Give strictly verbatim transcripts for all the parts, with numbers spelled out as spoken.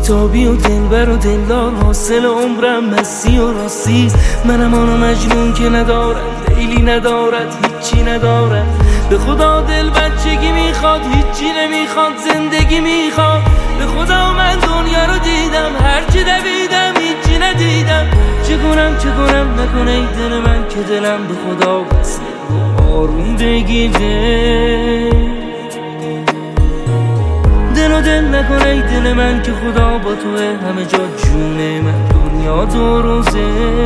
بیتابی و دلبر و دلدار، حاصل عمرم مستی و راستی. منم آنو مجنون که ندارد لیلی، ندارد هیچی ندارد. به خدا دل بچگی میخواد، هیچی نمیخواد، زندگی میخواد. به خدا من دنیا رو دیدم، هرچی دویدم هیچی ندیدم. چه کنم چه کنم نکنه ای دل من، که دلم به خدا بسه آروم بگیره. دل و دل نکنه ای دل من، که خدا با توه همه جا جونه من، دنیا دو روزه.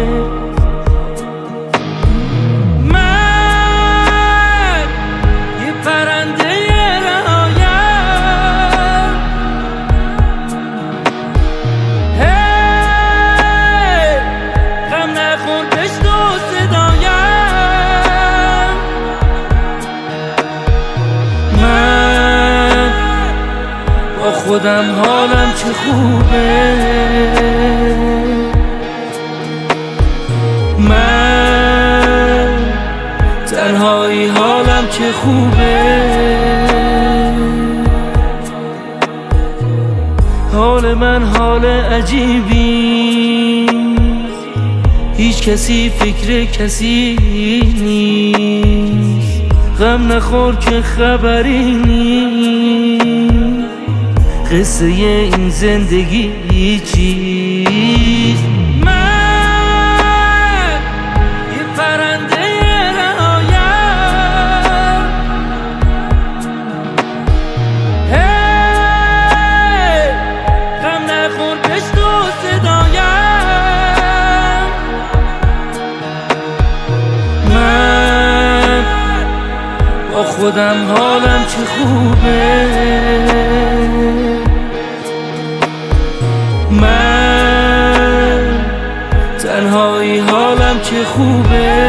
من یه پرنده رهایم، هی غم نخور پشت و صدایم. من با خودم حالم چه خوبه، من تنهایی حالم چه خوبه. حال من حال عجیبی، هیچ کسی فکر کسی نیست. غم نخور که خبری نیست، قصه این زندگی چیست. من یه پرنده رهایم، هی غم نخور پشت و صدایم. من با خودم حالم چه خوبه، من تنهایی حالم چه خوبه.